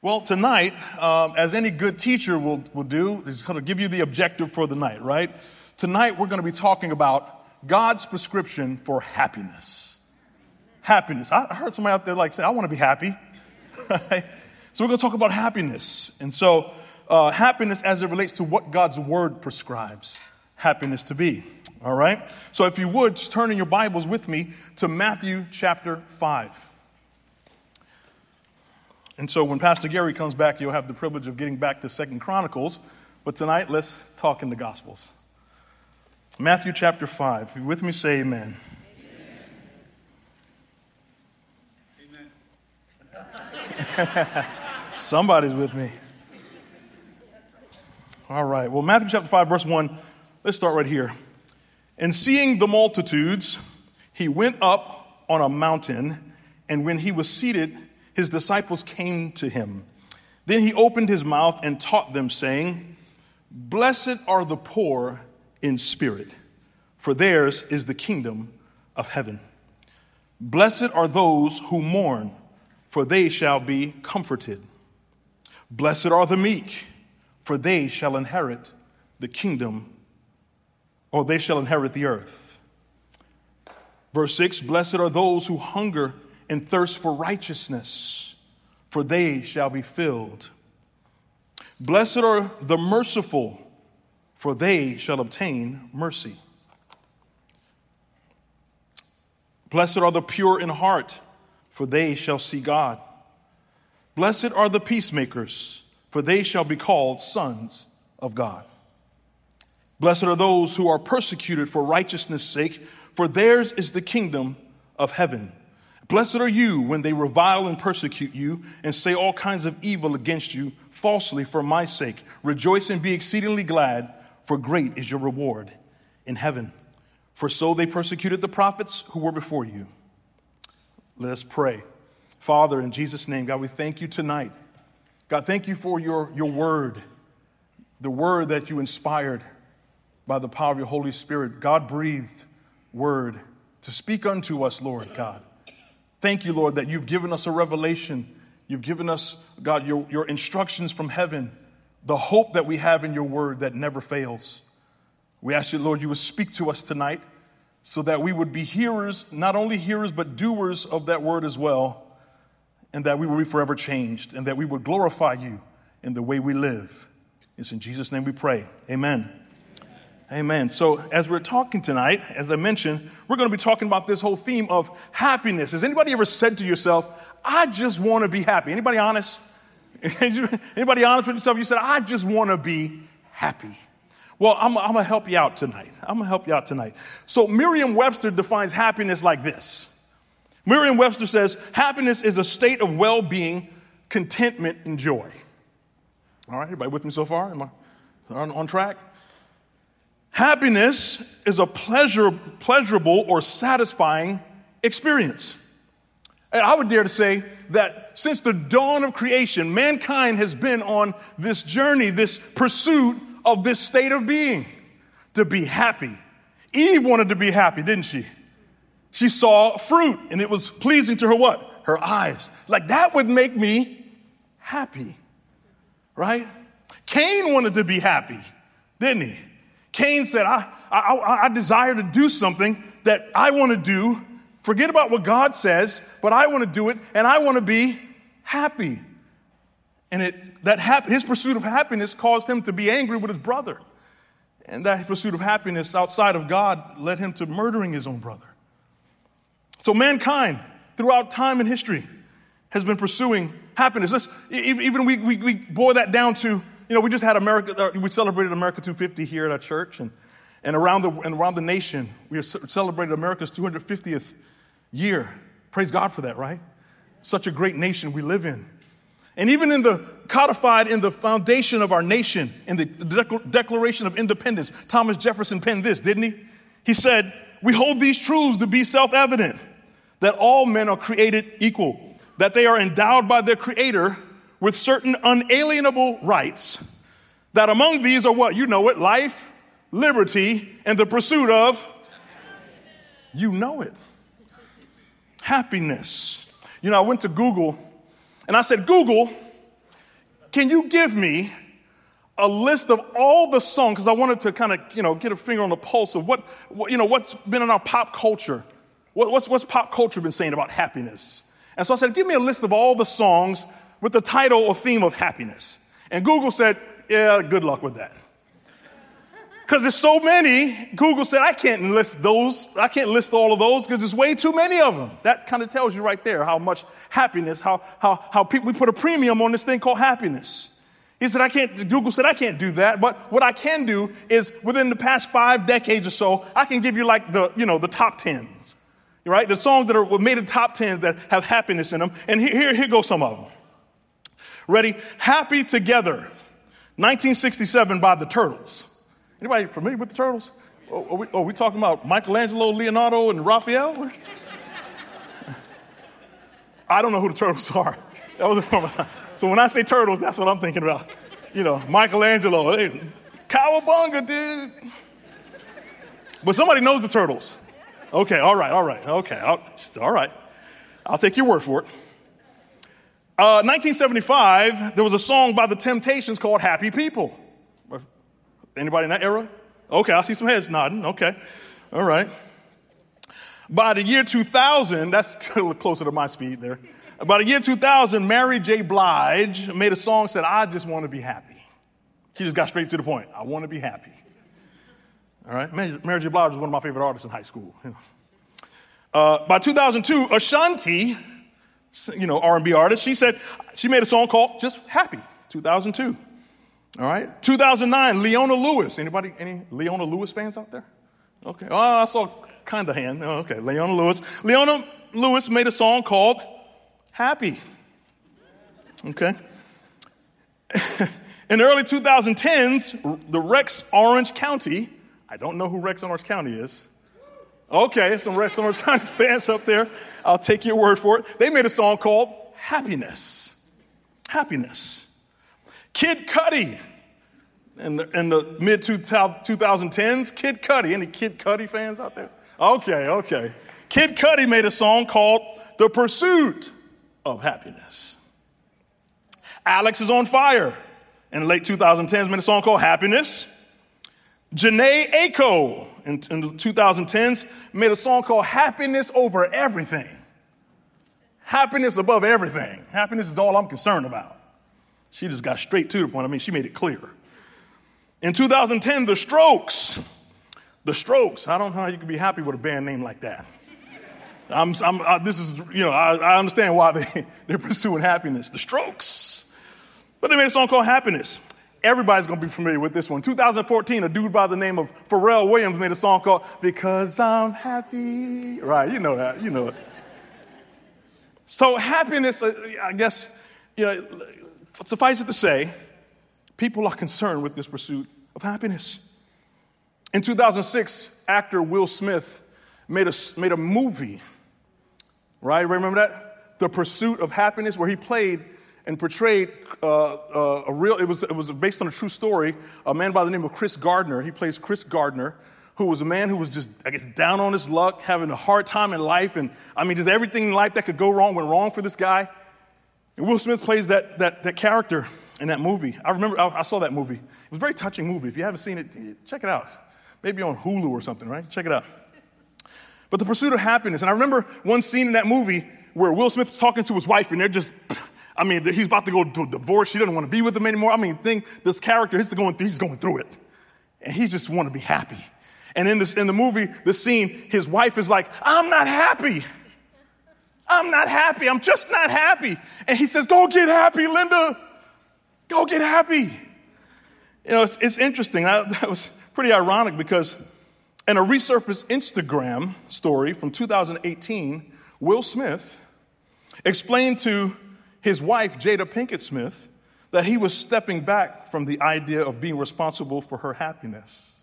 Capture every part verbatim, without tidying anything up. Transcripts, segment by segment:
Well, tonight, um, as any good teacher will, will do, is going to give you the objective for the night, right? Tonight, we're going to be talking about God's prescription for happiness. Happiness. I heard somebody out there like say, I want to be happy. Right? So we're going to talk about happiness. And so uh, happiness as it relates to what God's word prescribes happiness to be. All right? So if you would, just turn in your Bibles with me to Matthew chapter five. And so when Pastor Gary comes back, you'll have the privilege of getting back to Second Chronicles. But tonight, let's talk in the Gospels. Matthew chapter five. If you're with me, say amen. Amen. Somebody's with me. All right. Well, Matthew chapter five, verse one. Let's start right here. And seeing the multitudes, he went up on a mountain, and when he was seated, his disciples came to him. Then he opened his mouth and taught them, saying, Blessed are the poor in spirit, for theirs is the kingdom of heaven. Blessed are those who mourn, for they shall be comforted. Blessed are the meek, for they shall inherit the kingdom, or they shall inherit the earth. Verse six, Blessed are those who hunger and thirst for righteousness, for they shall be filled. Blessed are the merciful, for they shall obtain mercy. Blessed are the pure in heart, for they shall see God. Blessed are the peacemakers, for they shall be called sons of God. Blessed are those who are persecuted for righteousness' sake, for theirs is the kingdom of heaven. Blessed are you when they revile and persecute you and say all kinds of evil against you falsely for my sake. Rejoice and be exceedingly glad, for great is your reward in heaven. For so they persecuted the prophets who were before you. Let us pray. Father, in Jesus' name, God, we thank you tonight. God, thank you for your, your word, the word that you inspired by the power of your Holy Spirit, God-breathed word to speak unto us, Lord God. Thank you, Lord, that you've given us a revelation. You've given us, God, your, your instructions from heaven, the hope that we have in your word that never fails. We ask you, Lord, you would speak to us tonight so that we would be hearers, not only hearers, but doers of that word as well, and that we will be forever changed, and that we would glorify you in the way we live. It's in Jesus' name we pray. Amen. Amen. So as we're talking tonight, as I mentioned, we're going to be talking about this whole theme of happiness. Has anybody ever said to yourself, I just want to be happy? Anybody honest? Anybody honest with yourself? You said, I just want to be happy. Well, I'm, I'm going to help you out tonight. I'm going to help you out tonight. So Merriam-Webster defines happiness like this. Merriam-Webster says, happiness is a state of well-being, contentment, and joy. All right, everybody with me so far? Am I on, on track? Happiness is a pleasure, pleasurable or satisfying experience. And I would dare to say that since the dawn of creation, mankind has been on this journey, this pursuit of this state of being, to be happy. Eve wanted to be happy, didn't she? She saw fruit and it was pleasing to her what? Her eyes. Like that would make me happy, right? Cain wanted to be happy, didn't he? Cain said, I, I, I desire to do something that I want to do. Forget about what God says, but I want to do it, and I want to be happy. And it that hap- his pursuit of happiness caused him to be angry with his brother. And that pursuit of happiness outside of God led him to murdering his own brother. So mankind, throughout time and history, has been pursuing happiness. Let's, even we, we, we boil that down to, you know, we just had America, we celebrated America two fifty here at our church, and, and, around the, and around the nation, we celebrated America's two hundred fiftieth year. Praise God for that, right? Such a great nation we live in. And even in the codified in the foundation of our nation, in the Declaration of Independence, Thomas Jefferson penned this, didn't he? He said, we hold these truths to be self-evident, that all men are created equal, that they are endowed by their Creator with certain unalienable rights, that among these are what? You know it, life, liberty, and the pursuit of, you know it, happiness. You know, I went to Google and I said, Google, can you give me a list of all the songs, because I wanted to kind of, you know, get a finger on the pulse of what, what you know, what's been in our pop culture. What, what's, what's pop culture been saying about happiness? And so I said, give me a list of all the songs with the title or theme of happiness. And Google said, yeah, good luck with that. Because there's so many, Google said, I can't list those. I can't list all of those because there's way too many of them. That kind of tells you right there how much happiness, how, how, how people, we put a premium on this thing called happiness. He said, I can't, Google said, I can't do that. But what I can do is within the past five decades or so, I can give you like the, you know, the top tens, right? The songs that are made in top tens that have happiness in them. And here, here, here go some of them. Ready? Happy Together, nineteen sixty-seven by the Turtles. Anybody familiar with the Turtles? Are we, are we talking about Michelangelo, Leonardo, and Raphael? I don't know who the Turtles are. That was a, so when I say Turtles, that's what I'm thinking about. You know, Michelangelo, hey, cowabunga, dude. But somebody knows the Turtles. Okay, all right, all right, okay, I'll, all right. I'll take your word for it. Uh, nineteen seventy-five, there was a song by the Temptations called Happy People. Anybody in that era? Okay, I see some heads nodding. Okay, all right. By the year two thousand, that's a little closer to my speed there. By the year two thousand, Mary J. Blige made a song that said, I just want to be happy. She just got straight to the point. I want to be happy. All right, Mary, Mary J. Blige was one of my favorite artists in high school. You know. uh, by two thousand two, Ashanti, you know, R and B artist, she said, she made a song called Just Happy, two thousand two. All right. two thousand nine, Leona Lewis. Anybody, any Leona Lewis fans out there? Okay. Oh, I saw kind of hand. Oh, okay. Leona Lewis. Leona Lewis made a song called Happy. Okay. In the early twenty tens, the Rex Orange County, I don't know who Rex Orange County is. Okay, some Rex Orange County fans up there. I'll take your word for it. They made a song called Happiness. Happiness. Kid Cudi, in the, in the mid twenty tens, Kid Cudi. Any Kid Cudi fans out there? Okay, okay. Kid Cudi made a song called The Pursuit of Happiness. Alex is on Fire in the late twenty tens made a song called Happiness. Janae Aiko in, in the twenty tens made a song called Happiness Over Everything. Happiness above everything. Happiness is all I'm concerned about. She just got straight to the point. I mean, she made it clear. In two thousand ten, The Strokes. The Strokes. I don't know how you can be happy with a band name like that. I'm, I'm, I, this is, you know, I, I understand why they, they're pursuing happiness. The Strokes. But they made a song called Happiness. Everybody's going to be familiar with this one. two thousand fourteen, a dude by the name of Pharrell Williams made a song called Because I'm Happy. Right, you know that. You know it. So happiness, I guess, you know, suffice it to say, people are concerned with this pursuit of happiness. In two thousand six, actor Will Smith made a, made a movie, right? Remember that? The Pursuit of Happiness, where he played and portrayed uh, uh, a real, it was, it was based on a true story, a man by the name of Chris Gardner. He plays Chris Gardner, who was a man who was just, I guess, down on his luck, having a hard time in life. And I mean, just everything in life that could go wrong went wrong for this guy. And Will Smith plays that, that, that character in that movie. I remember, I, I saw that movie. It was a very touching movie. If you haven't seen it, check it out. Maybe on Hulu or something, right? Check it out. But The Pursuit of Happiness. And I remember one scene in that movie where Will Smith is talking to his wife, and they're just, I mean, he's about to go to a divorce. She doesn't want to be with him anymore. I mean, thing, this character, he's going, he's going through it. And he just want to be happy. And in this, in the movie, the scene, his wife is like, I'm not happy. I'm not happy. I'm just not happy. And he says, go get happy, Linda. Go get happy. You know, it's, it's interesting. I, that was pretty ironic because in a resurfaced Instagram story from two thousand eighteen, Will Smith explained to his wife, Jada Pinkett Smith, that he was stepping back from the idea of being responsible for her happiness.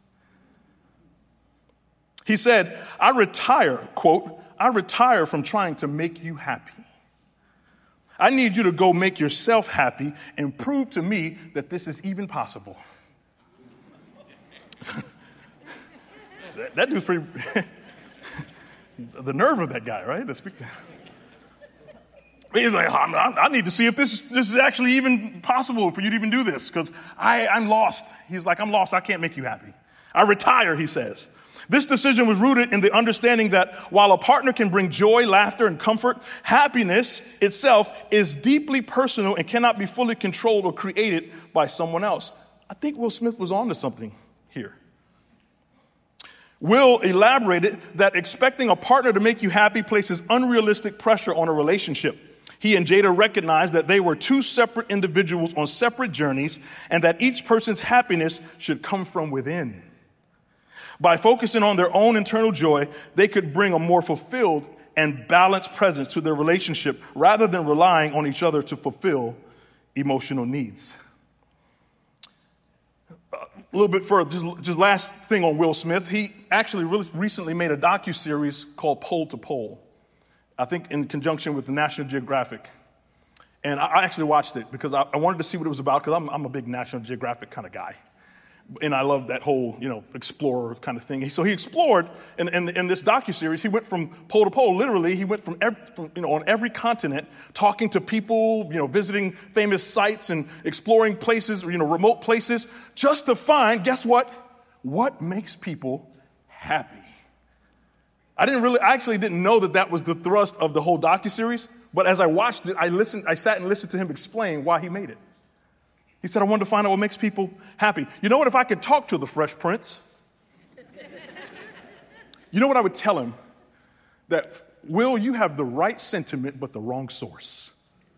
He said, I retire, quote, I retire from trying to make you happy. I need you to go make yourself happy and prove to me that this is even possible. that, that dude's pretty, the nerve of that guy, right? To speak to him. He's like, I need to see if this, this is actually even possible for you to even do this, because I'm lost. He's like, I'm lost. I can't make you happy. I retire, he says. This decision was rooted in the understanding that while a partner can bring joy, laughter, and comfort, happiness itself is deeply personal and cannot be fully controlled or created by someone else. I think Will Smith was on to something here. Will elaborated that expecting a partner to make you happy places unrealistic pressure on a relationship. He and Jada recognized that they were two separate individuals on separate journeys and that each person's happiness should come from within. By focusing on their own internal joy, they could bring a more fulfilled and balanced presence to their relationship rather than relying on each other to fulfill emotional needs. A little bit further, just, just last thing on Will Smith. He actually really recently made a docuseries called Pole to Pole, I think in conjunction with the National Geographic. And I, I actually watched it because I, I wanted to see what it was about, because I'm, I'm a big National Geographic kind of guy. And I love that whole, you know, explorer kind of thing. So he explored in, in, in this docuseries. He went from pole to pole. Literally, he went from, every, from, you know, on every continent, talking to people, you know, visiting famous sites and exploring places, you know, remote places, just to find, guess what? What makes people happy? I didn't really, I actually didn't know that that was the thrust of the whole docuseries. But as I watched it, I listened, I sat and listened to him explain why he made it. He said, I wanted to find out what makes people happy. You know what? If I could talk to the Fresh Prince, you know what I would tell him? That, Will, you have the right sentiment, but the wrong source.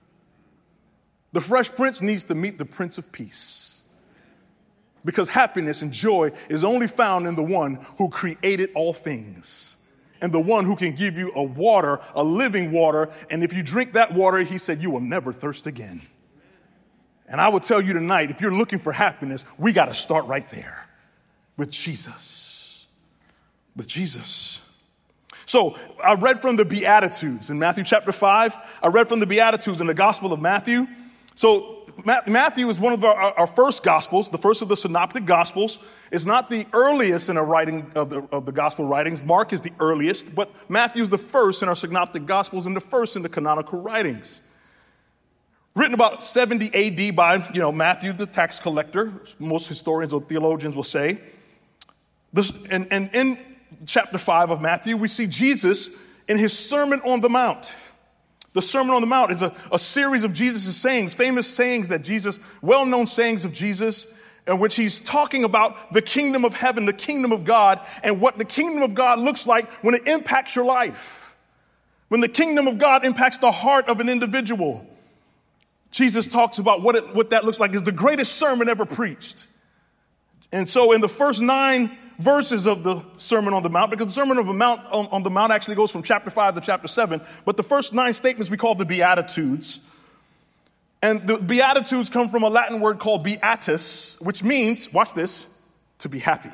The Fresh Prince needs to meet the Prince of Peace. Because happiness and joy is only found in the one who created all things. And the one who can give you a water, a living water. And if you drink that water, he said, you will never thirst again. And I will tell you tonight, if you're looking for happiness, we got to start right there with Jesus. With Jesus. So I read from the Beatitudes in Matthew chapter five. I read from the Beatitudes in the Gospel of Matthew. So Matthew is one of our, our first Gospels, the first of the Synoptic Gospels. It's not the earliest in our writing of the, of the Gospel writings. Mark is the earliest, but Matthew is the first in our Synoptic Gospels and the first in the canonical writings. Written about seventy A D by, you know, Matthew, the tax collector, most historians or theologians will say. This, and, and in chapter five of Matthew, we see Jesus in his Sermon on the Mount. The Sermon on the Mount is a, a series of Jesus' sayings, famous sayings that Jesus, well-known sayings of Jesus, in which he's talking about the kingdom of heaven, the kingdom of God, and what the kingdom of God looks like when it impacts your life. When the kingdom of God impacts the heart of an individual. Jesus talks about what it, what that looks like. Is the greatest sermon ever preached. And so in the first nine verses of the Sermon on the Mount, because the Sermon on the Mount, on, on the Mount actually goes from chapter five to chapter seven, but the first nine statements we call the Beatitudes. And the Beatitudes come from a Latin word called beatus, which means, watch this, to be happy.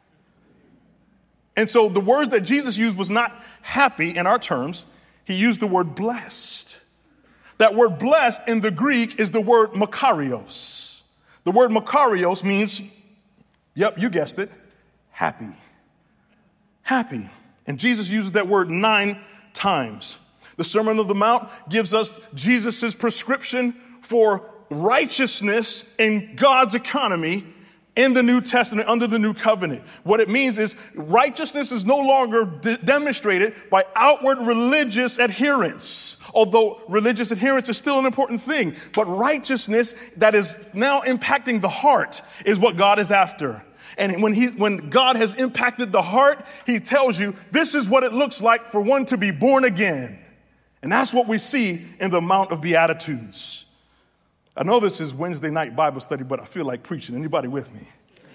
And so the word that Jesus used was not happy in our terms. He used the word blessed. That word blessed in the Greek is the word makarios. The word makarios means, yep, you guessed it, happy. Happy. And Jesus uses that word nine times. The Sermon on the Mount gives us Jesus' prescription for righteousness in God's economy in the New Testament, under the New Covenant. What it means is righteousness is no longer de- demonstrated by outward religious adherence. Although religious adherence is still an important thing, but righteousness that is now impacting the heart is what God is after. And when he, when God has impacted the heart, he tells you this is what it looks like for one to be born again. And that's what we see in the Mount of Beatitudes. I know this is Wednesday night Bible study, but I feel like preaching. Anybody with me?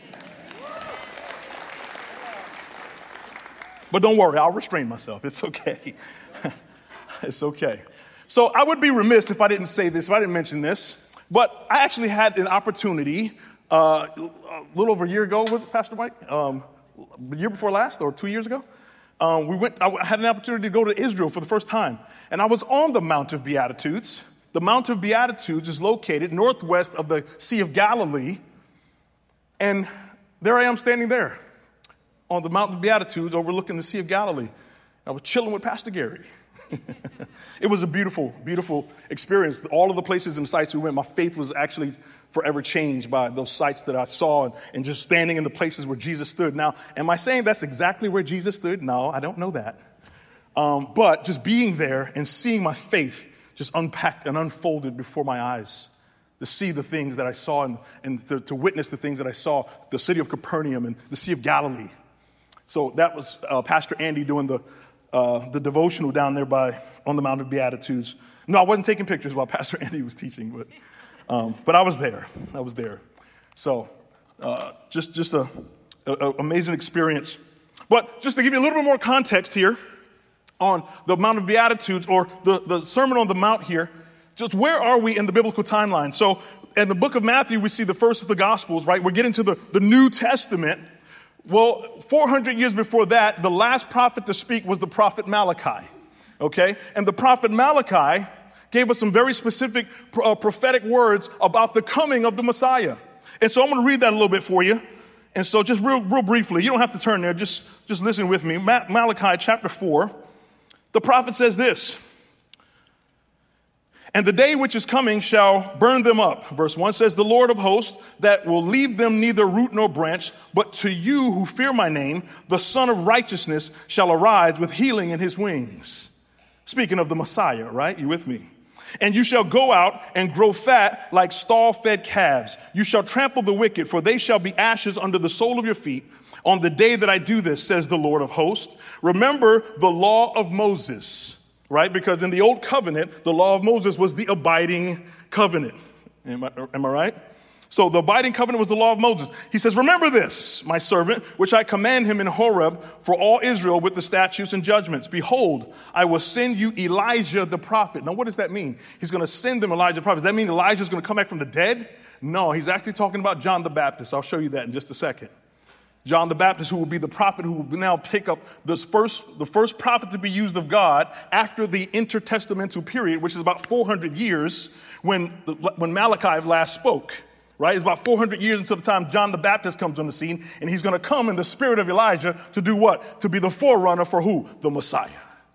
But don't worry, I'll restrain myself. It's okay. It's okay. So I would be remiss if I didn't say this, if I didn't mention this. But I actually had an opportunity uh, a little over a year ago, was it, Pastor Mike? Um, the year before last, or two years ago? Um, we went. I had an opportunity to go to Israel for the first time. And I was on the Mount of Beatitudes. The Mount of Beatitudes is located northwest of the Sea of Galilee. And there I am standing there on the Mount of Beatitudes overlooking the Sea of Galilee. I was chilling with Pastor Gary. It was a beautiful, beautiful experience. All of the places and sites we went, my faith was actually forever changed by those sites that I saw and, and just standing in the places where Jesus stood. Now, am I saying that's exactly where Jesus stood? No, I don't know that. Um, but just being there and seeing my faith just unpacked and unfolded before my eyes, to see the things that I saw and, and to, to witness the things that I saw, the city of Capernaum and the Sea of Galilee. So that was uh, Pastor Andy doing the uh, the devotional down there by on the Mount of Beatitudes. No, I wasn't taking pictures while Pastor Andy was teaching, but um, but I was there. I was there. So uh, just just a, a, a amazing experience. But just to give you a little bit more context here on the Mount of Beatitudes or the, the Sermon on the Mount here, just where are we in the biblical timeline? So in the book of Matthew, we see the first of the Gospels, right? We're getting to the, the New Testament. Well, four hundred years before that, the last prophet to speak was the prophet Malachi, okay? And the prophet Malachi gave us some very specific uh, prophetic words about the coming of the Messiah. And so I'm going to read that a little bit for you. And so just real, real briefly, you don't have to turn there, just, just listen with me. Ma- Malachi chapter four, the prophet says this, "And the day which is coming shall burn them up." Verse one says, "The Lord of hosts, that will leave them neither root nor branch, but to you who fear my name, the Son of Righteousness shall arise with healing in his wings." Speaking of the Messiah, right? You with me? "And you shall go out and grow fat like stall-fed calves. You shall trample the wicked, for they shall be ashes under the sole of your feet. On the day that I do this, says the Lord of hosts, remember the law of Moses." Right? Because in the old covenant, the law of Moses was the abiding covenant. Am I, am I right? So the abiding covenant was the law of Moses. He says, "Remember this, my servant, which I command him in Horeb for all Israel with the statutes and judgments. Behold, I will send you Elijah the prophet." Now, what does that mean? He's going to send them Elijah the prophet. Does that mean Elijah is going to come back from the dead? No, he's actually talking about John the Baptist. I'll show you that in just a second. John the Baptist, who will be the prophet who will now pick up this first, the first prophet to be used of God after the intertestamental period, which is about four hundred years when, when Malachi last spoke, right? It's about four hundred years until the time John the Baptist comes on the scene, and he's going to come in the spirit of Elijah to do what? To be the forerunner for who? The Messiah.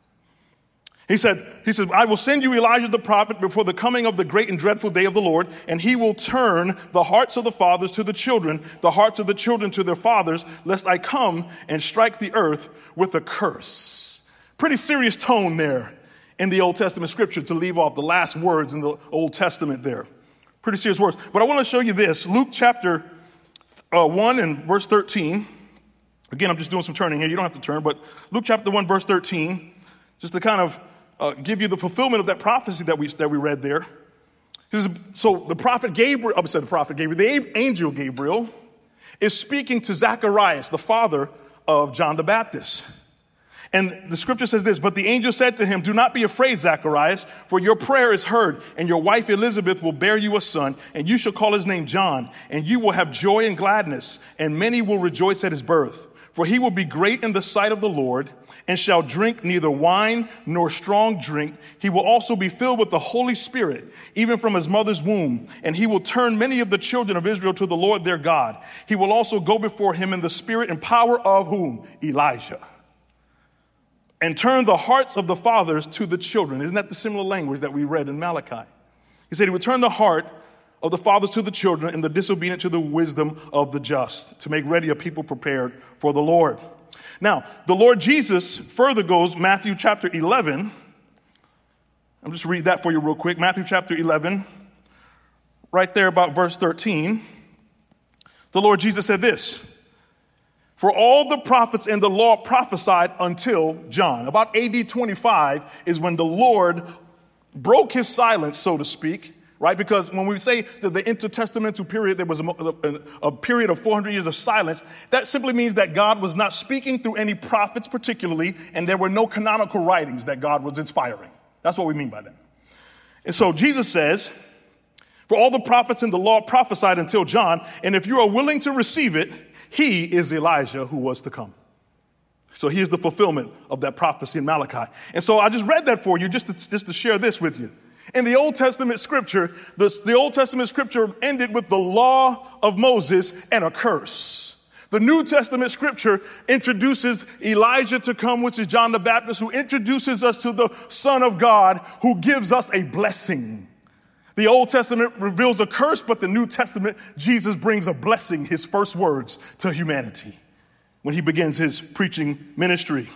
He said, he said, "I will send you Elijah the prophet before the coming of the great and dreadful day of the Lord, and he will turn the hearts of the fathers to the children, the hearts of the children to their fathers, lest I come and strike the earth with a curse." Pretty serious tone there in the Old Testament scripture to leave off the last words in the Old Testament there. Pretty serious words. But I want to show you this. Luke chapter uh, one and verse thirteen. Again, I'm just doing some turning here. You don't have to turn, but Luke chapter one, verse thirteen, just to kind of Uh, give you the fulfillment of that prophecy that we that we read there. Is, so the prophet Gabriel, I said the prophet Gabriel, the angel Gabriel is speaking to Zacharias, the father of John the Baptist. And the scripture says this, "But the angel said to him, 'Do not be afraid, Zacharias, for your prayer is heard, and your wife Elizabeth will bear you a son, and you shall call his name John, and you will have joy and gladness, and many will rejoice at his birth. For he will be great in the sight of the Lord, and shall drink neither wine nor strong drink. He will also be filled with the Holy Spirit, even from his mother's womb. And he will turn many of the children of Israel to the Lord their God. He will also go before him in the spirit and power of whom? Elijah. And turn the hearts of the fathers to the children." Isn't that the similar language that we read in Malachi? He said he would turn the heart of the fathers to the children and the disobedient to the wisdom of the just, to make ready a people prepared for the Lord. Now, the Lord Jesus further goes, Matthew chapter eleven. I'll just read that for you real quick. Matthew chapter eleven, right there about verse thirteen. The Lord Jesus said this, "For all the prophets and the law prophesied until John." About A D twenty-five is when the Lord broke his silence, so to speak. Right? Because when we say that the intertestamental period, there was a, a, a period of four hundred years of silence, that simply means that God was not speaking through any prophets particularly, and there were no canonical writings that God was inspiring. That's what we mean by that. And so Jesus says, "For all the prophets in the law prophesied until John, and if you are willing to receive it, he is Elijah who was to come." So he is the fulfillment of that prophecy in Malachi. And so I just read that for you just to, just to share this with you. In the Old Testament scripture, the, the Old Testament scripture ended with the law of Moses and a curse. The New Testament scripture introduces Elijah to come, which is John the Baptist, who introduces us to the Son of God, who gives us a blessing. The Old Testament reveals a curse, but the New Testament, Jesus brings a blessing, his first words to humanity when he begins his preaching ministry.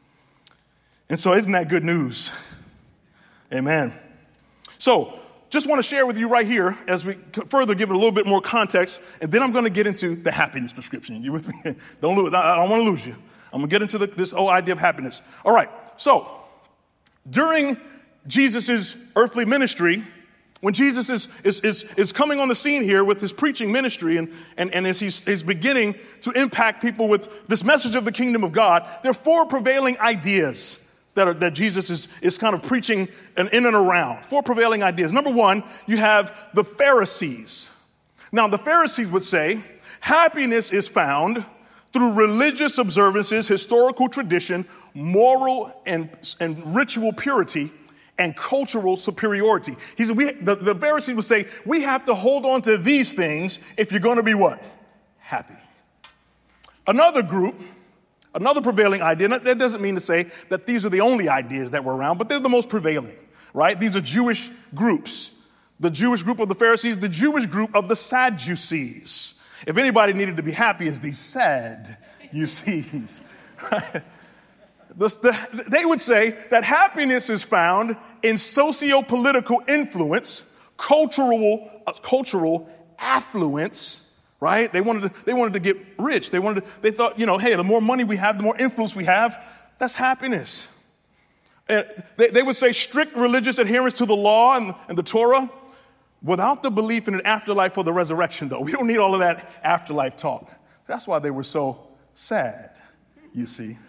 And so isn't that good news? Amen. So just want to share with you right here as we further give it a little bit more context, and then I'm going to get into the happiness prescription. You with me? Don't lose. I don't want to lose you. I'm going to get into the, this whole idea of happiness. All right. So during Jesus' earthly ministry, when Jesus is, is, is, is coming on the scene here with his preaching ministry and, and, and as he's, he's beginning to impact people with this message of the kingdom of God, there are four prevailing ideas that, are, that Jesus is, is kind of preaching and in and around. Four prevailing ideas. Number one, you have the Pharisees. Now, the Pharisees would say happiness is found through religious observances, historical tradition, moral and, and ritual purity, and cultural superiority. He said, we, the, the Pharisees would say, we have to hold on to these things if you're going to be what? Happy. Another group, another prevailing idea, that doesn't mean to say that these are the only ideas that were around, but they're the most prevailing, right? These are Jewish groups. The Jewish group of the Pharisees, the Jewish group of the Sadducees. If anybody needed to be happy, it's these Sadducees, right? The, the, they would say that happiness is found in socio-political influence, cultural, uh, cultural affluence, right? They wanted to, they wanted to get rich. They wanted to, they thought, you know, hey, the more money we have, the more influence we have, that's happiness. And they, they would say strict religious adherence to the law and, and the Torah without the belief in an afterlife or the resurrection, though. We don't need all of that afterlife talk. That's why they were so sad, you see.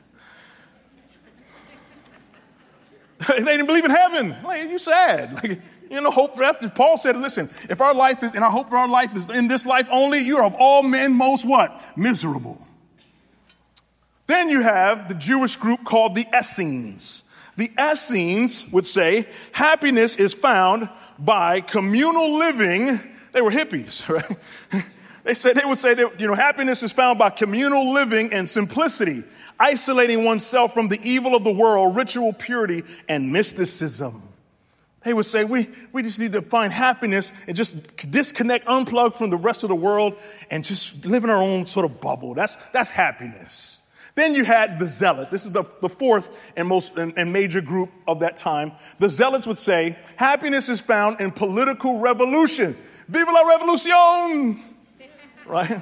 They didn't believe in heaven. Like, you sad. Like, you know, hope for after. Paul said, listen, if our life is, and our hope for our life is in this life only, you are of all men most what? Miserable. Then you have the Jewish group called the Essenes. The Essenes would say happiness is found by communal living. They were hippies, right? They said, they would say that, you know, happiness is found by communal living and simplicity, isolating oneself from the evil of the world, ritual purity, and mysticism. They would say, we, we just need to find happiness and just disconnect, unplug from the rest of the world and just live in our own sort of bubble. That's, that's happiness. Then you had the Zealots. This is the, the fourth and most and, and major group of that time. The Zealots would say, happiness is found in political revolution. Viva la revolution! Right?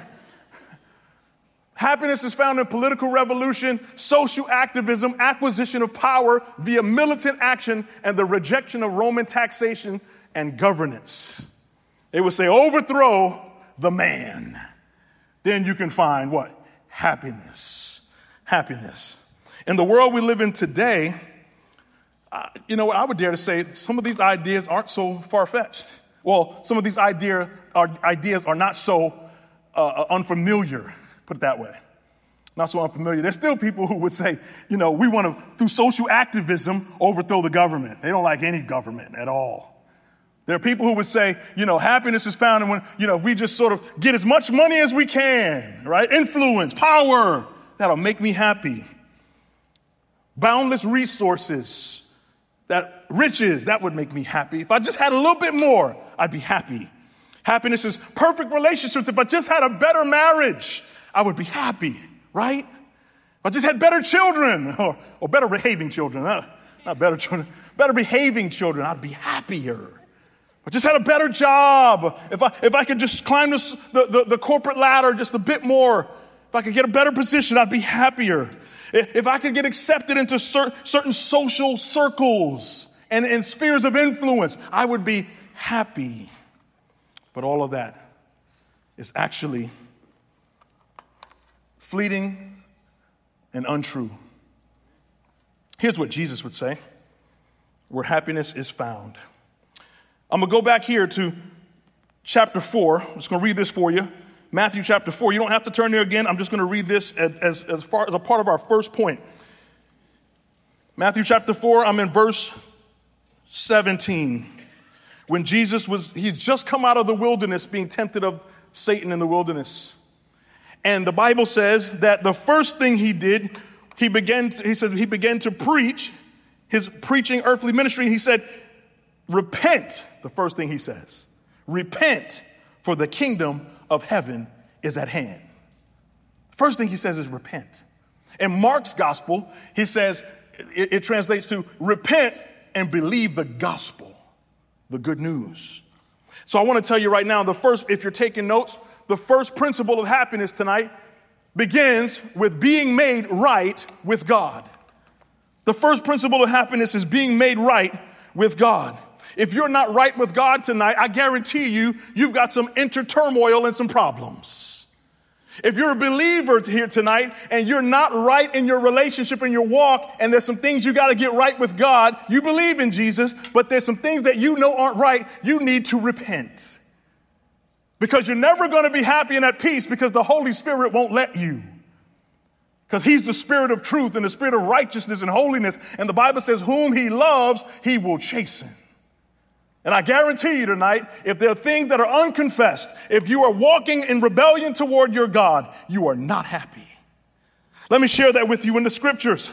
Happiness is found in political revolution, social activism, acquisition of power via militant action, and the rejection of Roman taxation and governance. They would say, overthrow the man. Then you can find what? Happiness. Happiness. In the world we live in today, uh, you know what, I would dare to say some of these ideas aren't so far-fetched. Well, some of these idea, are, ideas are not so uh, unfamiliar. Put it that way. Not so unfamiliar. There's still people who would say, you know, we want to, through social activism, overthrow the government. They don't like any government at all. There are people who would say, you know, happiness is found in when, you know, we just sort of get as much money as we can, right? Influence, power, that'll make me happy. Boundless resources, that riches, that would make me happy. If I just had a little bit more, I'd be happy. Happiness is perfect relationships. If I just had a better marriage, I would be happy, right? If I just had better children or, or better behaving children, not, not better children, better behaving children, I'd be happier. If I just had a better job, if I, if I could just climb this, the, the, the corporate ladder just a bit more, if I could get a better position, I'd be happier. If, if I could get accepted into cer- certain social circles and, and spheres of influence, I would be happy. But all of that is actually fleeting and untrue. Here's what Jesus would say, where happiness is found. I'm going to go back here to chapter four. I'm just going to read this for you. Matthew chapter four. You don't have to turn there again. I'm just going to read this as, as, as far as a part of our first point. Matthew chapter four, I'm in verse seventeen. When Jesus was, he had just come out of the wilderness being tempted of Satan in the wilderness. And the Bible says that the first thing he did, he began, he said he began to preach his preaching earthly ministry. He said, repent, the first thing he says. Repent, for the kingdom of heaven is at hand. First thing he says is repent. In Mark's gospel, he says, it, it translates to repent and believe the gospel, the good news. So I want to tell you right now, the first, if you're taking notes, the first principle of happiness tonight begins with being made right with God. The first principle of happiness is being made right with God. If you're not right with God tonight, I guarantee you, you've got some inner turmoil and some problems. If you're a believer here tonight and you're not right in your relationship and your walk, and there's some things you got to get right with God, you believe in Jesus, but there's some things that you know aren't right, you need to repent. Because you're never going to be happy and at peace because the Holy Spirit won't let you. Because he's the spirit of truth and the spirit of righteousness and holiness. And the Bible says, whom he loves, he will chasten. And I guarantee you tonight, if there are things that are unconfessed, if you are walking in rebellion toward your God, you are not happy. Let me share that with you in the scriptures.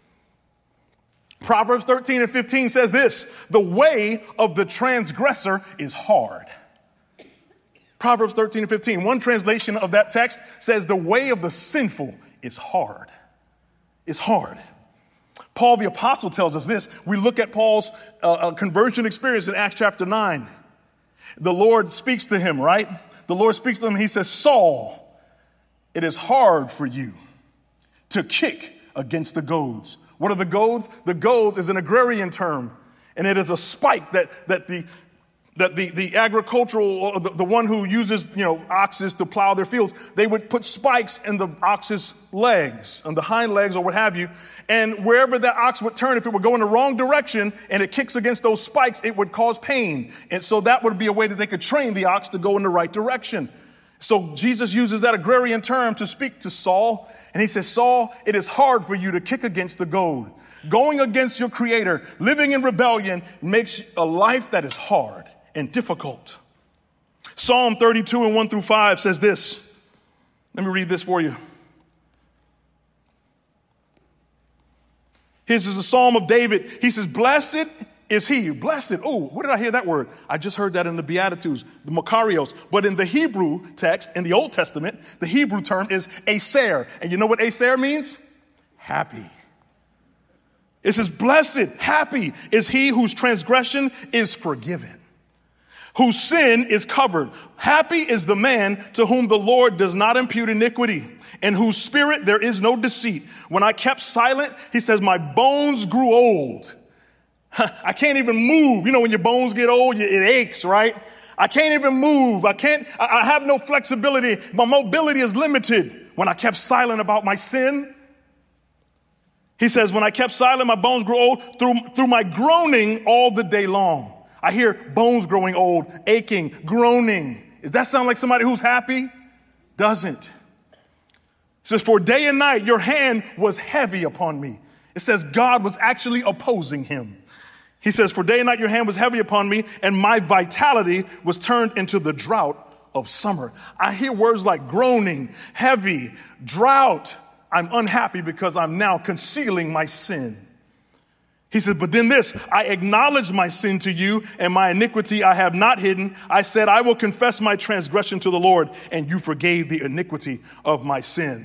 Proverbs thirteen and fifteen says this, the way of the transgressor is hard. Proverbs thirteen and fifteen. One translation of that text says the way of the sinful is hard. It's hard. Paul the apostle tells us this. We look at Paul's uh, uh, conversion experience in Acts chapter nine. The Lord speaks to him, right? The Lord speaks to him. He says, Saul, it is hard for you to kick against the goads. What are the goads? The goad is an agrarian term, and it is a spike that, that the that the, the agricultural, the, the one who uses, you know, oxes to plow their fields, they would put spikes in the ox's legs, on the hind legs or what have you. And wherever that ox would turn, if it would go in the wrong direction and it kicks against those spikes, it would cause pain. And so that would be a way that they could train the ox to go in the right direction. So Jesus uses that agrarian term to speak to Saul. And he says, Saul, it is hard for you to kick against the goad. Going against your creator, living in rebellion makes a life that is hard and difficult. Psalm thirty-two and one through five says this. Let me read this for you. This is a Psalm of David. He says, blessed is he. Blessed. Oh, where did I hear that word? I just heard that in the Beatitudes, the Makarios. But in the Hebrew text, in the Old Testament, the Hebrew term is aser. And you know what aser means? Happy. It says, blessed, happy is he whose transgression is forgiven, whose sin is covered. Happy is the man to whom the Lord does not impute iniquity, in whose spirit there is no deceit. When I kept silent, he says, my bones grew old. I can't even move. You know, when your bones get old, it aches, right? I can't even move. I can't, I have no flexibility. My mobility is limited. When I kept silent about my sin, he says, when I kept silent, my bones grew old through, through my groaning all the day long. I hear bones growing old, aching, groaning. Does that sound like somebody who's happy? Doesn't. It says, for day and night, your hand was heavy upon me. It says God was actually opposing him. He says, for day and night, your hand was heavy upon me, and my vitality was turned into the drought of summer. I hear words like groaning, heavy, drought. I'm unhappy because I'm now concealing my sin. He said, but then this, I acknowledge my sin to you, and my iniquity I have not hidden. I said, I will confess my transgression to the Lord, and you forgave the iniquity of my sin.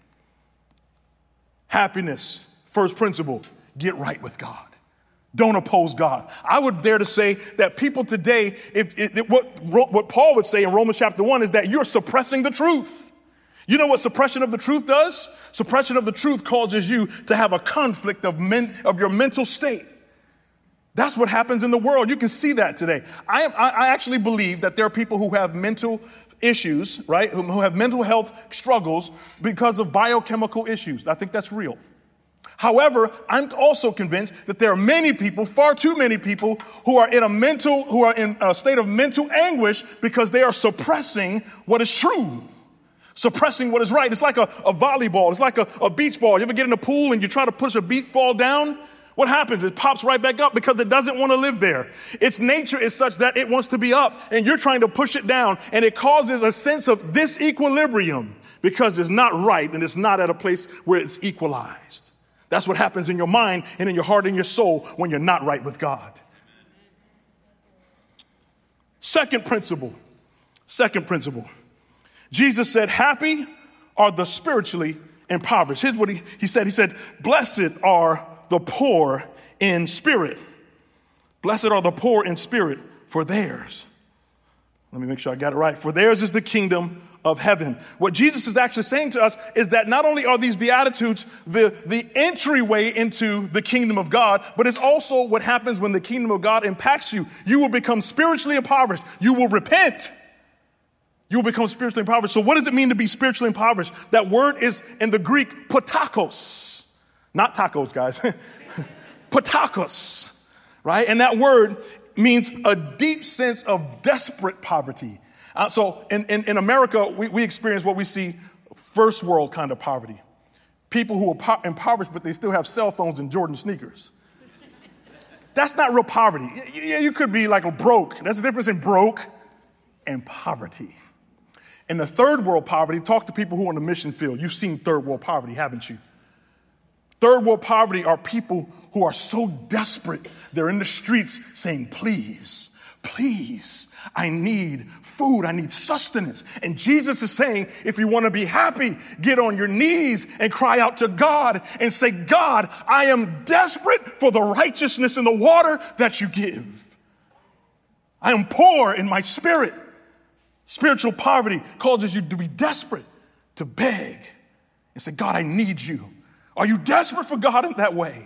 Happiness, first principle, get right with God. Don't oppose God. I would dare to say that people today, if, if what, what Paul would say in Romans chapter one is that you're suppressing the truth. You know what suppression of the truth does? Suppression of the truth causes you to have a conflict of men, of your mental state. That's what happens in the world. You can see that today. I, am, I, I actually believe that there are people who have mental issues, right? Who, who have mental health struggles because of biochemical issues. I think that's real. However, I'm also convinced that there are many people, far too many people, who are in a mental, who are in a state of mental anguish because they are suppressing what is true. Suppressing what is right. It's like a, a volleyball. It's like a, a beach ball. You ever get in a pool and you try to push a beach ball down? What happens? It pops right back up because it doesn't want to live there. Its nature is such that it wants to be up, and you're trying to push it down, and it causes a sense of disequilibrium because it's not right and it's not at a place where it's equalized. That's what happens in your mind and in your heart and your soul when you're not right with God. Second principle, second principle. Jesus said, happy are the spiritually impoverished. Here's what he, he said. He said, blessed are the poor in spirit. Blessed are the poor in spirit, for theirs. Let me make sure I got it right. For theirs is the kingdom of heaven. What Jesus is actually saying to us is that not only are these Beatitudes the, the entryway into the kingdom of God, but it's also what happens when the kingdom of God impacts you. You will become spiritually impoverished. You will repent. You will become spiritually impoverished. So what does it mean to be spiritually impoverished? That word is in the Greek, potakos. Not tacos, guys. Potakos, right? And that word means a deep sense of desperate poverty. Uh, so in, in, in America, we, we experience what we see first world kind of poverty. People who are po- impoverished, but they still have cell phones and Jordan sneakers. That's not real poverty. Yeah, you could be like a broke. There's a difference in broke and poverty. In the third world poverty, talk to people who are on the mission field. You've seen third world poverty, haven't you? Third world poverty are people who are so desperate, they're in the streets saying, please, please, I need food, I need sustenance. And Jesus is saying, if you want to be happy, get on your knees and cry out to God and say, God, I am desperate for the righteousness and the water that you give. I am poor in my spirit. Spiritual poverty causes you to be desperate, to beg and say, God, I need you. Are you desperate for God in that way?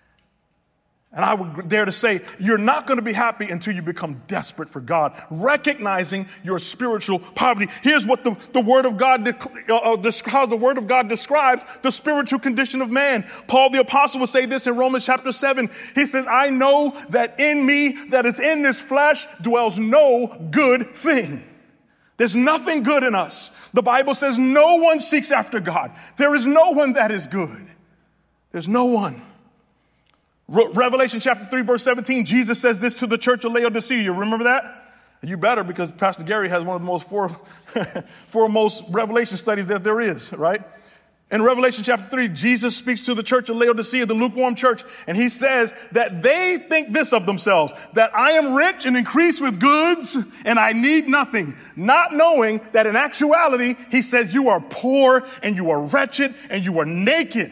And I would dare to say, you're not going to be happy until you become desperate for God, recognizing your spiritual poverty. Here's what the, the Word of God, uh, uh, how the Word of God describes the spiritual condition of man. Paul the Apostle will say this in Romans chapter seven. He says, I know that in me, that is in this flesh, dwells no good thing. There's nothing good in us. The Bible says no one seeks after God. There is no one that is good. There's no one. Re- Revelation chapter three, verse seventeen, Jesus says this to the church of Laodicea. You remember that? You better, because Pastor Gary has one of the most fore, foremost Revelation studies that there is, right? In Revelation chapter three, Jesus speaks to the church of Laodicea, the lukewarm church, and he says that they think this of themselves, that I am rich and increase with goods and I need nothing, not knowing that in actuality, he says you are poor and you are wretched and you are naked.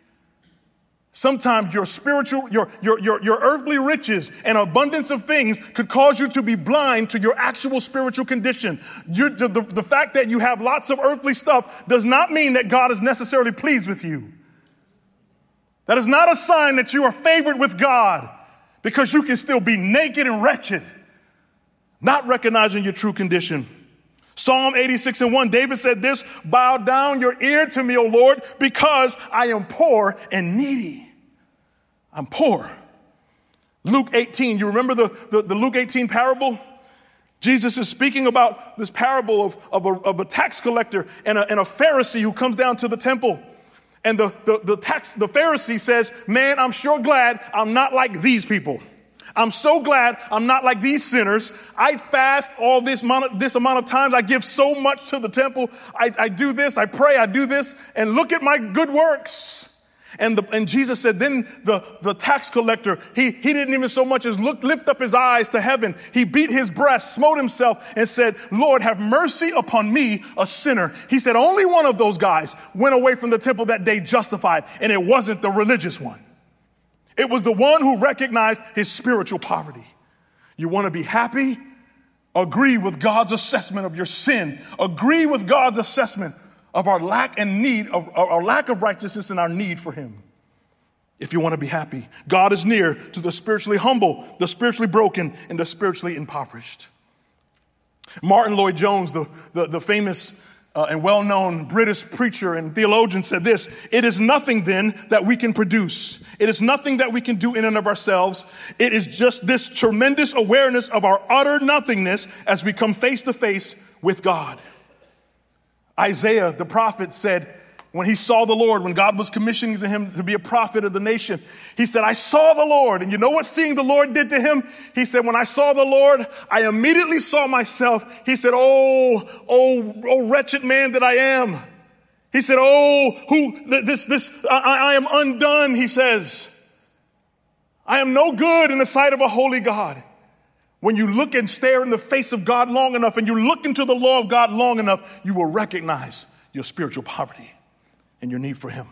Sometimes your spiritual, your, your, your, your earthly riches and abundance of things could cause you to be blind to your actual spiritual condition. You, the, the, the fact that you have lots of earthly stuff does not mean that God is necessarily pleased with you. That is not a sign that you are favored with God, because you can still be naked and wretched, not recognizing your true condition. Psalm eighty-six and one, David said this, bow down your ear to me, O Lord, because I am poor and needy. I'm poor. Luke eighteen, you remember the, the, the Luke eighteen parable? Jesus is speaking about this parable of, of, a, of a tax collector and a, and a Pharisee who comes down to the temple. And the, the, the, tax, the Pharisee says, man, I'm sure glad I'm not like these people. I'm so glad I'm not like these sinners. I fast all this amount of, this amount of times. I give so much to the temple. I, I do this. I pray. I do this. And look at my good works. And, the, and Jesus said, then the, the tax collector, he, he didn't even so much as look, lift up his eyes to heaven. He beat his breast, smote himself, and said, Lord, have mercy upon me, a sinner. He said only one of those guys went away from the temple that day justified, and it wasn't the religious one. It was the one who recognized his spiritual poverty. You want to be happy? Agree with God's assessment of your sin. Agree with God's assessment of our lack and need, of our lack of righteousness and our need for him. If you want to be happy, God is near to the spiritually humble, the spiritually broken, and the spiritually impoverished. Martin Lloyd-Jones, the, the, the famous Uh, and well-known British preacher and theologian, said this, it is nothing then that we can produce. It is nothing that we can do in and of ourselves. It is just this tremendous awareness of our utter nothingness as we come face to face with God. Isaiah, the prophet, said when he saw the Lord, when God was commissioning him to be a prophet of the nation, he said, I saw the Lord. And you know what seeing the Lord did to him? He said, when I saw the Lord, I immediately saw myself. He said, oh, oh, oh, wretched man that I am. He said, oh, who, this, this, I, I am undone, he says. I am no good in the sight of a holy God. When you look and stare in the face of God long enough and you look into the law of God long enough, you will recognize your spiritual poverty and your need for him.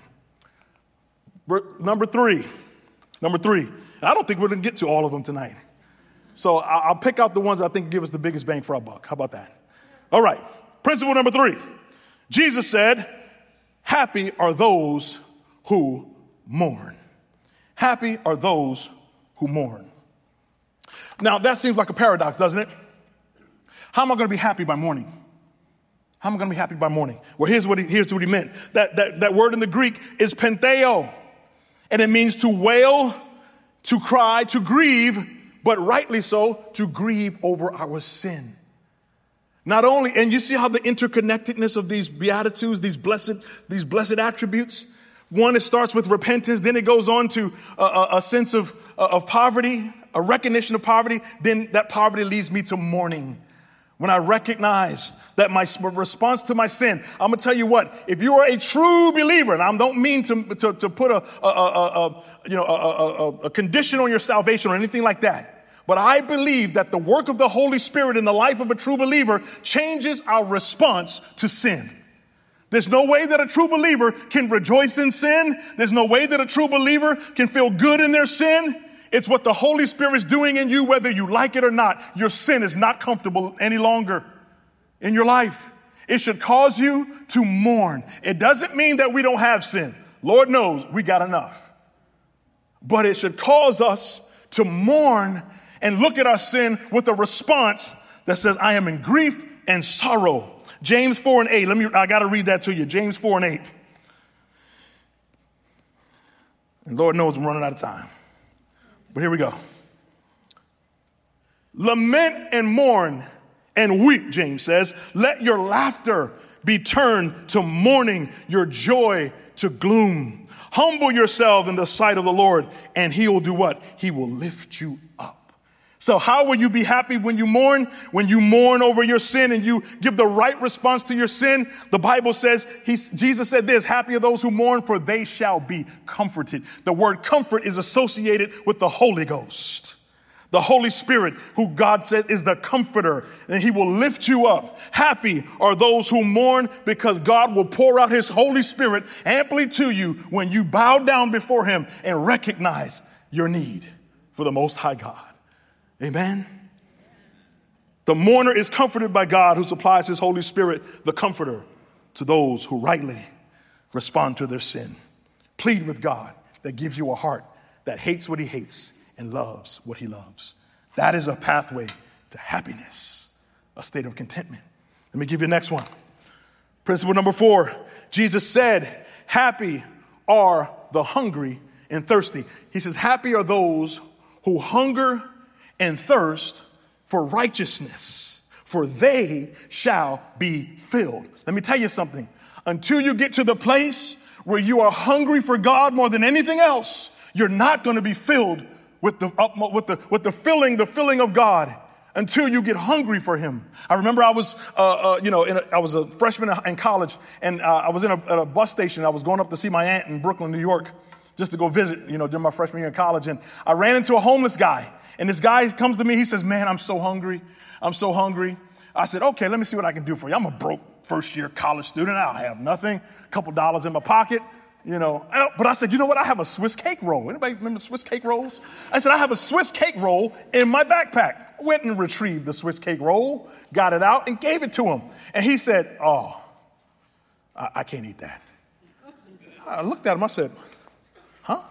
Number three, number three, and I don't think we're going to get to all of them tonight. So I'll pick out the ones that I think give us the biggest bang for our buck. How about that? All right. Principle number three. Jesus said, happy are those who mourn. Happy are those who mourn. Now, that seems like a paradox, doesn't it? How am I going to be happy by mourning? How am I going to be happy by mourning? Well, here's what he, here's what he meant. That, that, that word in the Greek is pentheo, and it means to wail, to cry, to grieve, but rightly so, to grieve over our sin. Not only, and you see how the interconnectedness of these beatitudes, these blessed, these blessed attributes. One, it starts with repentance, then it goes on to a, a, a sense of, of poverty, a recognition of poverty. Then that poverty leads me to mourning. When I recognize that my response to my sin, I'm going to tell you what, if you are a true believer, and I don't mean to, to, to put a, a, a, a, you know, a, a, a condition on your salvation or anything like that. But I believe that the work of the Holy Spirit in the life of a true believer changes our response to sin. There's no way that a true believer can rejoice in sin. There's no way that a true believer can feel good in their sin. It's what the Holy Spirit is doing in you, whether you like it or not. Your sin is not comfortable any longer in your life. It should cause you to mourn. It doesn't mean that we don't have sin. Lord knows we got enough. But it should cause us to mourn and look at our sin with a response that says, I am in grief and sorrow. James four and eight. Let me, I got to read that to you. James four and eight. And Lord knows I'm running out of time. But here we go. Lament and mourn and weep, James says. Let your laughter be turned to mourning, your joy to gloom. Humble yourself in the sight of the Lord, and he will do what? He will lift you up. So how will you be happy when you mourn? When you mourn over your sin and you give the right response to your sin, the Bible says, he's, Jesus said this, happy are those who mourn, for they shall be comforted. The word comfort is associated with the Holy Ghost. The Holy Spirit, who God said is the comforter, and he will lift you up. Happy are those who mourn, because God will pour out his Holy Spirit amply to you when you bow down before him and recognize your need for the Most High God. Amen. The mourner is comforted by God, who supplies his Holy Spirit, the comforter, to those who rightly respond to their sin. Plead with God that gives you a heart that hates what he hates and loves what he loves. That is a pathway to happiness, a state of contentment. Let me give you the next one. Principle number four. Jesus said, happy are the hungry and thirsty. He says, happy are those who hunger and thirst for righteousness, for they shall be filled. Let me tell you something. Until you get to the place where you are hungry for God more than anything else, you're not going to be filled with the with the with the filling, the filling of God, until you get hungry for him. I remember I was, uh, uh, you know, in a, I was a freshman in college, and uh, I was in a, at a bus station. I was going up to see my aunt in Brooklyn, New York, just to go visit, you know, during my freshman year in college. And I ran into a homeless guy. And this guy comes to me, he says, man, I'm so hungry. I'm so hungry. I said, okay, let me see what I can do for you. I'm a broke first year college student. I don't have nothing, a couple dollars in my pocket, you know. But I said, you know what? I have a Swiss cake roll. Anybody remember Swiss cake rolls? I said, I have a Swiss cake roll in my backpack. I went and retrieved the Swiss cake roll, got it out, and gave it to him. And he said, oh, I, I can't eat that. I looked at him, I said, huh?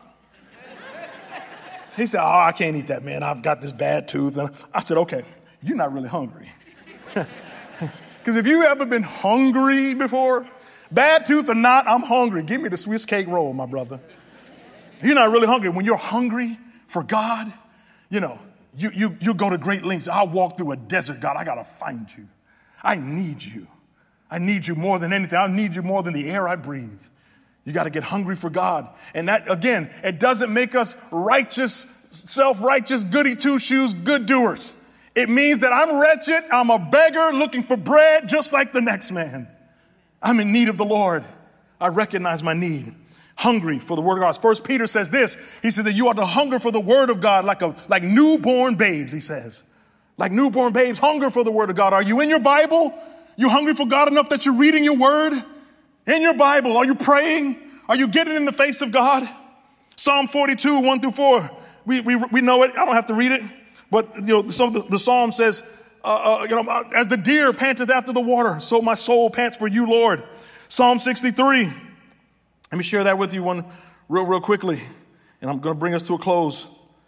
He said, oh, I can't eat that, man. I've got this bad tooth. And I said, okay, you're not really hungry. Because if you ever been hungry before, bad tooth or not, I'm hungry. Give me the Swiss cake roll, my brother. You're not really hungry. When you're hungry for God, you know, you, you, you go to great lengths. I'll walk through a desert, God. I got to find you. I need you. I need you more than anything. I need you more than the air I breathe. You got to get hungry for God. And that, again, it doesn't make us righteous, self-righteous, goody two-shoes, good doers. It means that I'm wretched. I'm a beggar looking for bread just like the next man. I'm in need of the Lord. I recognize my need. Hungry for the word of God. First Peter says this. He says that you ought to hunger for the word of God like a like newborn babes, he says. Like newborn babes, hunger for the word of God. Are you in your Bible? You hungry for God enough that you're reading your word? In your Bible, are you praying? Are you getting in the face of God? Psalm forty-two, one through four. We, we, we know it. I don't have to read it. But, you know, some of the, the Psalm says, uh, uh, you know, as the deer panteth after the water, so my soul pants for you, Lord. Psalm sixty-three. Let me share that with you one real, real quickly. And I'm going to bring us to a close.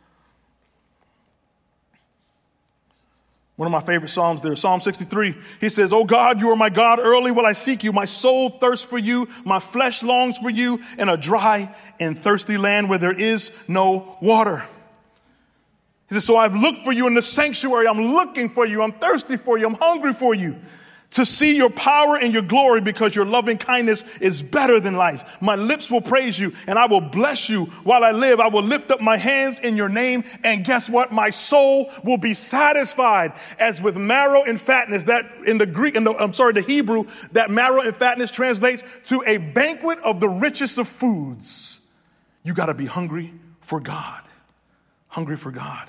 One of my favorite Psalms there, Psalm sixty-three. He says, "Oh God, you are my God. Early will I seek you. My soul thirsts for you. My flesh longs for you in a dry and thirsty land where there is no water." He says, "So I've looked for you in the sanctuary. I'm looking for you. I'm thirsty for you. I'm hungry for you. To see your power and your glory, because your loving kindness is better than life. My lips will praise you and I will bless you while I live. I will lift up my hands in your name. And guess what? My soul will be satisfied as with marrow and fatness." That in the Greek, in the, I'm sorry, the Hebrew, that marrow and fatness translates to a banquet of the richest of foods. You got to be hungry for God. Hungry for God.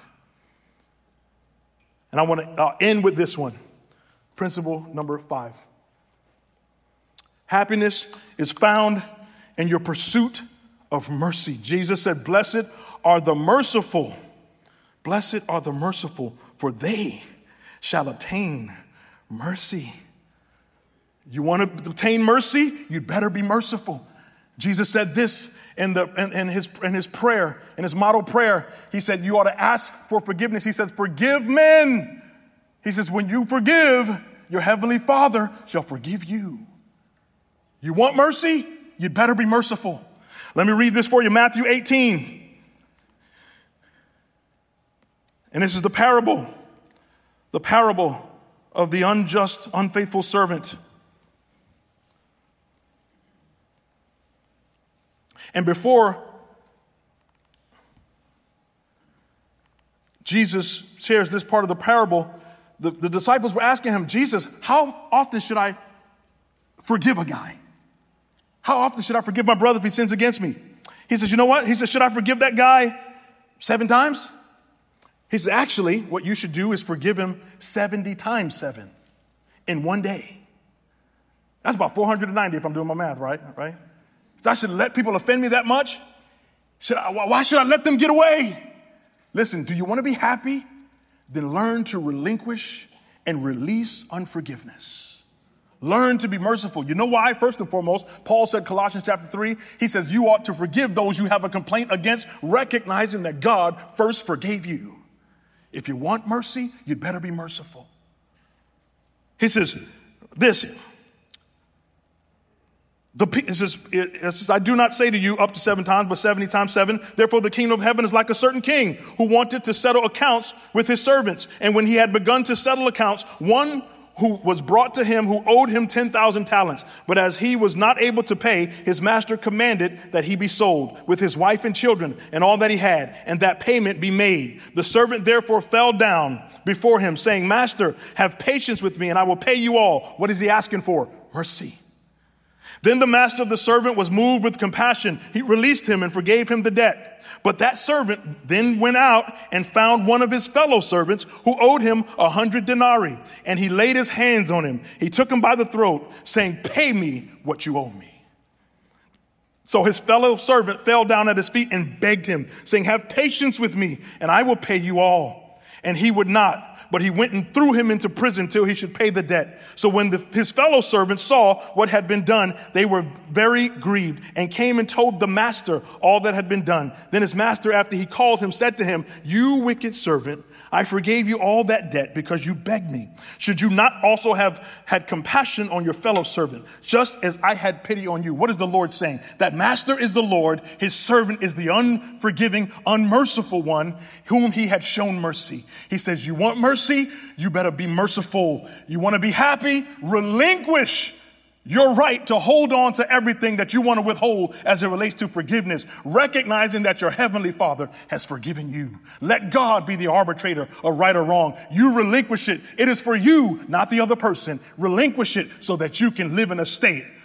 And I want to uh, end with this one. Principle number five. Happiness is found in your pursuit of mercy. Jesus said, "Blessed are the merciful. Blessed are the merciful, for they shall obtain mercy." You want to obtain mercy? You'd better be merciful. Jesus said this in, the, in, in, his, in his prayer, in his model prayer. He said, you ought to ask for forgiveness. He says, forgive men. He says, when you forgive, your heavenly Father shall forgive you. You want mercy? You'd better be merciful. Let me read this for you. Matthew eighteen. And this is the parable, the parable of the unjust, unfaithful servant. And before Jesus shares this part of the parable, The, the disciples were asking him, "Jesus, how often should I forgive a guy? How often should I forgive my brother if he sins against me?" He says, "You know what?" He says, "Should I forgive that guy seven times?" He says, "Actually, what you should do is forgive him seventy times seven in one day." That's about four hundred ninety if I'm doing my math right. Right? So I should let people offend me that much? Should I, why should I let them get away? Listen, do you want to be happy? Then learn to relinquish and release unforgiveness. Learn to be merciful. You know why? First and foremost, Paul said, Colossians chapter three, he says, you ought to forgive those you have a complaint against, recognizing that God first forgave you. If you want mercy, you'd better be merciful. He says this, The, it, says, it says, "I do not say to you up to seven times, but seventy times seven. Therefore, the kingdom of heaven is like a certain king who wanted to settle accounts with his servants. And when he had begun to settle accounts, one who was brought to him who owed him ten thousand talents. But as he was not able to pay, his master commanded that he be sold with his wife and children and all that he had, and that payment be made. The servant therefore fell down before him, saying, 'Master, have patience with me, and I will pay you all.'" What is he asking for? Mercy. Then the master of the servant was moved with compassion. He released him and forgave him the debt. But that servant then went out and found one of his fellow servants who owed him a hundred denarii. And he laid his hands on him. He took him by the throat, saying, "Pay me what you owe me." So his fellow servant fell down at his feet and begged him, saying, "Have patience with me, and I will pay you all." And he would not. But he went and threw him into prison till he should pay the debt. So when the, his fellow servants saw what had been done, they were very grieved and came and told the master all that had been done. Then his master, after he called him, said to him, "You wicked servant, I forgave you all that debt because you begged me. Should you not also have had compassion on your fellow servant, just as I had pity on you?" What is the Lord saying? That master is the Lord. His servant is the unforgiving, unmerciful one whom he had shown mercy. He says, you want mercy? You better be merciful. You want to be happy? Relinquish your right to hold on to everything that you want to withhold as it relates to forgiveness, recognizing that your heavenly Father has forgiven you. Let God be the arbitrator of right or wrong. You relinquish it. It is for you, not the other person. Relinquish it so that you can live in a state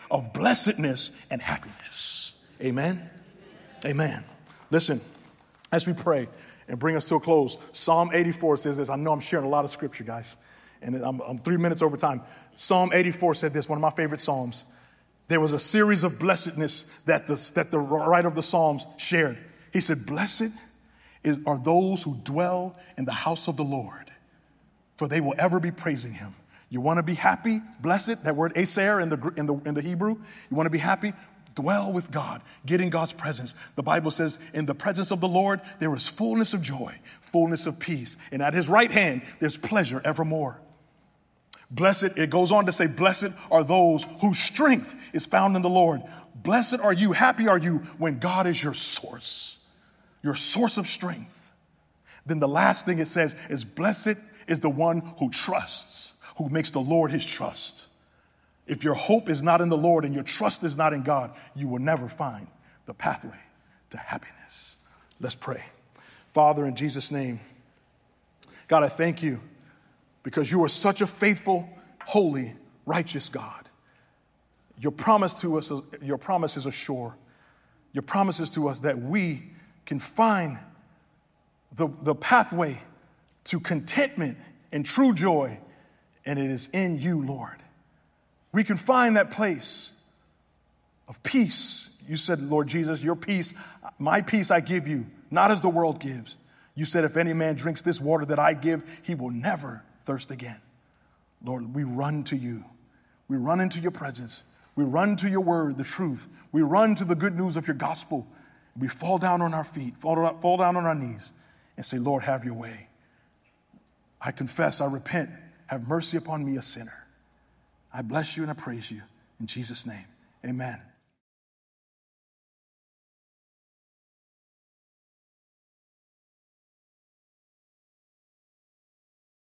of blessedness and happiness. Amen. Amen. Listen, as we pray and bring us to a close, Psalm eighty-four says this. I know I'm sharing a lot of scripture, guys, and I'm, I'm three minutes over time. Psalm eighty-four said this, one of my favorite Psalms. There was a series of blessedness that the, that the writer of the Psalms shared. He said, blessed is, are those who dwell in the house of the Lord, for they will ever be praising him. You want to be happy, blessed, that word aser in the, in the, in the Hebrew. You want to be happy? Dwell with God, get in God's presence. The Bible says, in the presence of the Lord, there is fullness of joy, fullness of peace. And at his right hand, there's pleasure evermore. Blessed, it goes on to say, blessed are those whose strength is found in the Lord. Blessed are you, happy are you when God is your source, your source of strength. Then the last thing it says is, blessed is the one who trusts, who makes the Lord his trust. If your hope is not in the Lord and your trust is not in God, you will never find the pathway to happiness. Let's pray. Father, in Jesus' name, God, I thank you because you are such a faithful, holy, righteous God. Your promise to us, your promise is assured. Your promise is to us that we can find the, the pathway to contentment and true joy, and it is in you, Lord. We can find that place of peace. You said, Lord Jesus, your peace, my peace I give you, not as the world gives. You said, if any man drinks this water that I give, he will never thirst again. Lord, we run to you. We run into your presence. We run to your word, the truth. We run to the good news of your gospel. We fall down on our feet, fall, fall down on our knees and say, Lord, have your way. I confess, I repent. Have mercy upon me, a sinner. I bless you and I praise you. In Jesus' name, amen.